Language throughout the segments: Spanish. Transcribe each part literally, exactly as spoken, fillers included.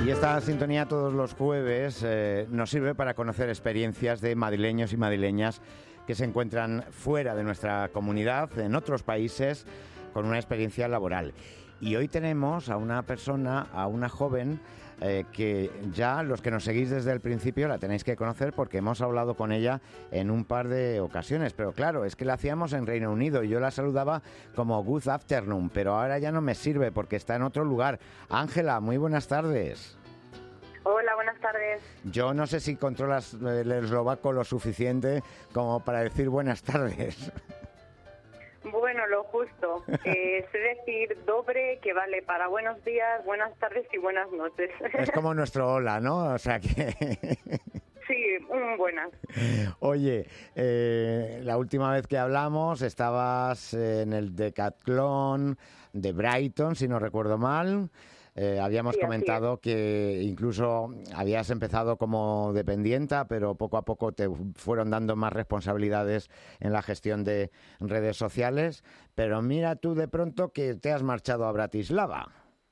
Y esta sintonía todos los jueves eh, nos sirve para conocer experiencias de madrileños y madrileñas que se encuentran fuera de nuestra comunidad, en otros países, con una experiencia laboral. Y hoy tenemos a una persona, a una joven, eh, que ya los que nos seguís desde el principio la tenéis que conocer porque hemos hablado con ella en un par de ocasiones. Pero claro, es que la hacíamos en Reino Unido y yo la saludaba como Good Afternoon, pero ahora ya no me sirve porque está en otro lugar. Ángela, muy buenas tardes. Hola, buenas tardes. Yo no sé si controlas el eslovaco lo suficiente como para decir buenas tardes. Bueno, lo justo. Eh, sé decir dobre, que vale para buenos días, buenas tardes y buenas noches. Es como nuestro hola, ¿no? O sea que... Sí, un buenas. Oye, eh, la última vez que hablamos estabas en el Decathlon de Brighton, si no recuerdo mal. Eh, habíamos sí, comentado que incluso habías empezado como dependienta, pero poco a poco te fueron dando más responsabilidades en la gestión de redes sociales. Pero mira tú de pronto que te has marchado a Bratislava.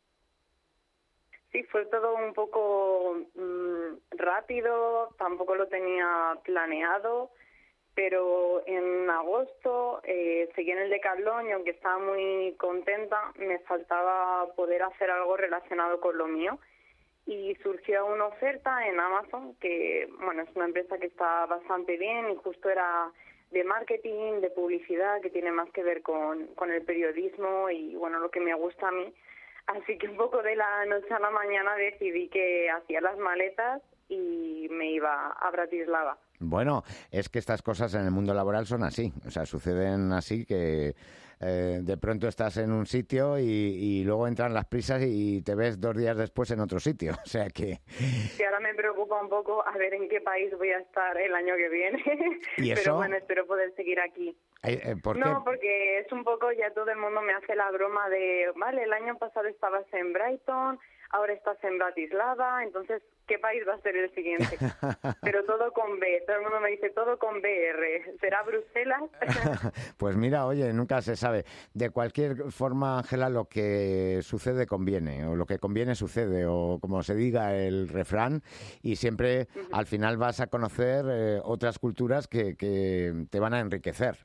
Sí, fue todo un poco mmm, rápido, tampoco lo tenía planeado, pero en agosto eh, seguí en el Decathlon y aunque estaba muy contenta, me faltaba poder hacer algo relacionado con lo mío. Y surgió una oferta en Amazon, que bueno, es una empresa que está bastante bien y justo era de marketing, de publicidad, que tiene más que ver con, con el periodismo y bueno, lo que me gusta a mí. Así que un poco de la noche a la mañana decidí que hacía las maletas y me iba a Bratislava. Bueno, es que estas cosas en el mundo laboral son así, o sea, suceden así que eh, de pronto estás en un sitio y, y luego entran las prisas y te ves dos días después en otro sitio, o sea que... Sí, ahora me preocupa un poco a ver en qué país voy a estar el año que viene, ¿Y eso? Pero bueno, espero poder seguir aquí. Eh, ¿por no, qué? porque es un poco, ya todo el mundo me hace la broma de, vale, el año pasado estabas en Brighton, ahora estás en Bratislava, entonces, ¿qué país va a ser el siguiente? Pero todo con B, todo el mundo me dice todo con B R, ¿será Bruselas? Pues mira, oye, nunca se sabe. De cualquier forma, Ángela, lo que sucede conviene, o lo que conviene sucede, o como se diga el refrán, y siempre uh-huh. al final vas a conocer eh, otras culturas que, que te van a enriquecer.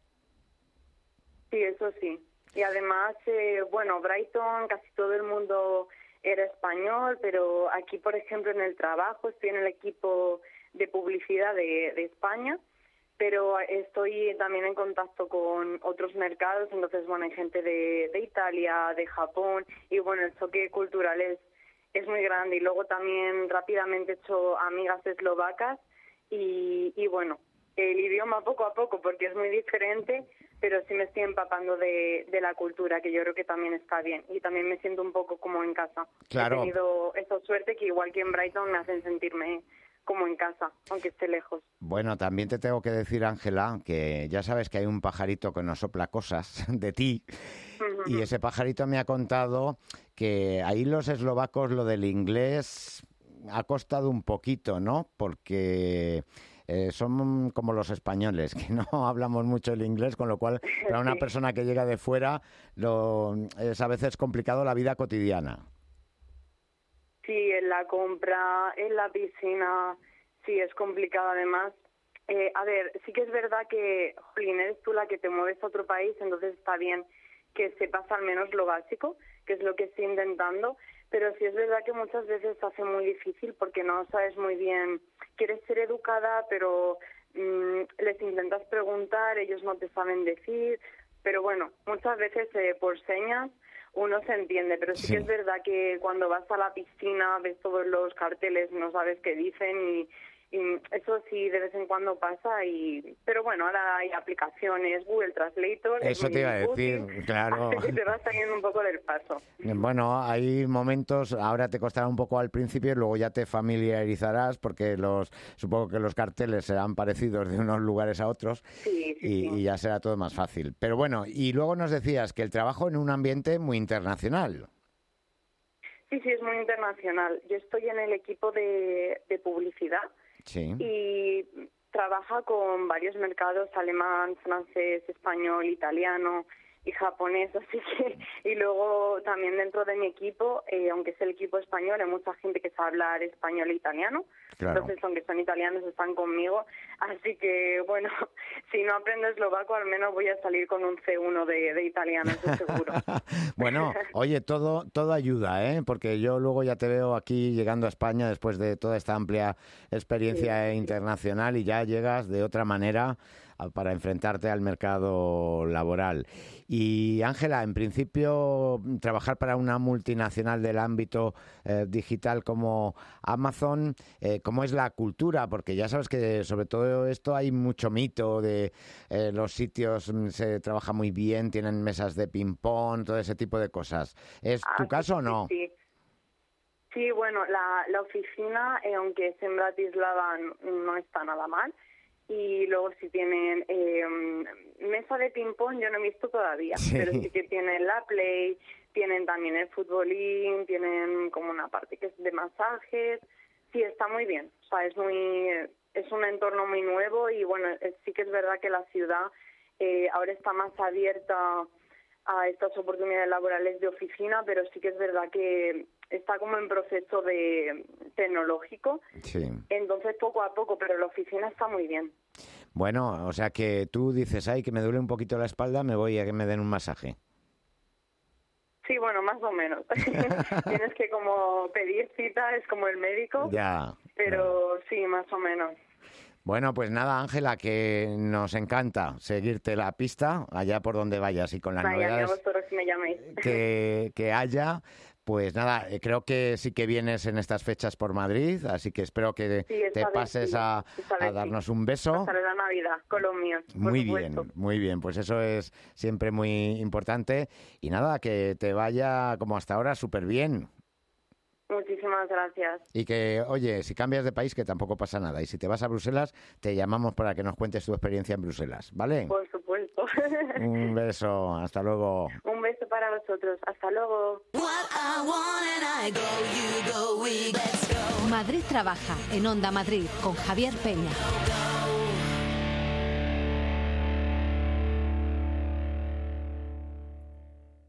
Sí, eso sí. Y además, eh, bueno, Brighton, casi todo el mundo era español, pero aquí, por ejemplo, en el trabajo estoy en el equipo de publicidad de, de España, pero estoy también en contacto con otros mercados, entonces, bueno, hay gente de, de Italia, de Japón, y bueno, el choque cultural es, es muy grande. Y luego también rápidamente he hecho amigas eslovacas y, y bueno, el idioma poco a poco, porque es muy diferente, pero sí me estoy empapando de, de la cultura, que yo creo que también está bien. Y también me siento un poco como en casa. Claro. He tenido esa suerte que igual que en Brighton me hacen sentirme como en casa, aunque esté lejos. Bueno, también te tengo que decir, Ángela, que ya sabes que hay un pajarito que nos sopla cosas de ti. Uh-huh. Y ese pajarito me ha contado que ahí los eslovacos lo del inglés ha costado un poquito, ¿no? Porque... Eh, son como los españoles, que no hablamos mucho el inglés, con lo cual para una sí. persona que llega de fuera lo, es a veces complicado la vida cotidiana. Sí, en la compra, en la piscina, sí, es complicado además. Eh, a ver, sí que es verdad que, jolín, eres tú la que te mueves a otro país, entonces está bien que sepas al menos lo básico, que es lo que estoy intentando, pero sí es verdad que muchas veces se hace muy difícil porque no sabes muy bien, quieres ser educada, pero mmm, les intentas preguntar, ellos no te saben decir, pero bueno, muchas veces eh, por señas uno se entiende, pero sí, sí que es verdad que cuando vas a la piscina ves todos los carteles, no sabes qué dicen y... Y eso sí de vez en cuando pasa, y pero bueno, ahora hay aplicaciones, Google Translator. Eso te iba a decir, útil, claro. Así que te vas saliendo un poco del paso. Bueno, hay momentos, ahora te costará un poco al principio, luego ya te familiarizarás porque los supongo que los carteles serán parecidos de unos lugares a otros sí, sí, y, sí. y ya será todo más fácil. Pero bueno, y luego nos decías que el trabajo en un ambiente muy internacional. Sí, sí, es muy internacional. Yo estoy en el equipo de, de publicidad. Sí. Y trabaja con varios mercados, alemán, francés, español, italiano. y japonés, así que, y luego también dentro de mi equipo, eh, aunque es el equipo español, hay mucha gente que sabe hablar español e italiano, claro. Entonces aunque son italianos están conmigo, así que bueno, si no aprendo eslovaco al menos voy a salir con un ce uno de, de italiano, eso seguro. Bueno, oye, todo, todo ayuda, ¿eh? Porque yo luego ya te veo aquí llegando a España después de toda esta amplia experiencia sí. internacional y ya llegas de otra manera para enfrentarte al mercado laboral. Y Ángela, en principio, trabajar para una multinacional del ámbito eh, digital como Amazon, eh, ¿cómo es la cultura? Porque ya sabes que sobre todo esto hay mucho mito de eh, los sitios se trabaja muy bien, tienen mesas de ping-pong, todo ese tipo de cosas. ¿Es ah, tu caso o no? Sí, sí. Sí, bueno, la, la oficina, eh, aunque es en Bratislava, no está nada mal. Y luego si tienen eh, mesa de ping-pong, yo no he visto todavía, sí. pero sí que tienen la Play, tienen también el futbolín, tienen como una parte que es de masajes. Sí, está muy bien. O sea, es muy es un entorno muy nuevo y bueno, es, sí que es verdad que la ciudad eh, ahora está más abierta a estas oportunidades laborales de oficina, pero sí que es verdad que está como en proceso de tecnológico, sí. entonces poco a poco, pero la oficina está muy bien. Bueno, o sea que tú dices, ay, que me duele un poquito la espalda, me voy a que me den un masaje. Sí, bueno, más o menos. Tienes que como pedir cita, es como el médico, ya, pero ya. sí, más o menos. Bueno, pues nada, Ángela, que nos encanta seguirte la pista allá por donde vayas y con las Vaya, novedades vosotros me llaméis. que, que haya. Pues nada, creo que sí que vienes en estas fechas por Madrid, así que espero que sí, te pases sí, a, a darnos sí. un beso. Pasaré la Navidad con los míos, Muy por bien, supuesto. muy bien, pues eso es siempre muy importante. Y nada, que te vaya como hasta ahora súper bien. Muchísimas gracias. Y que, oye, si cambias de país, que tampoco pasa nada. Y si te vas a Bruselas, te llamamos para que nos cuentes tu experiencia en Bruselas, ¿vale? Por supuesto. Un beso, hasta luego. Un beso para vosotros, hasta luego. Madrid trabaja en Onda Madrid con Javier Peña.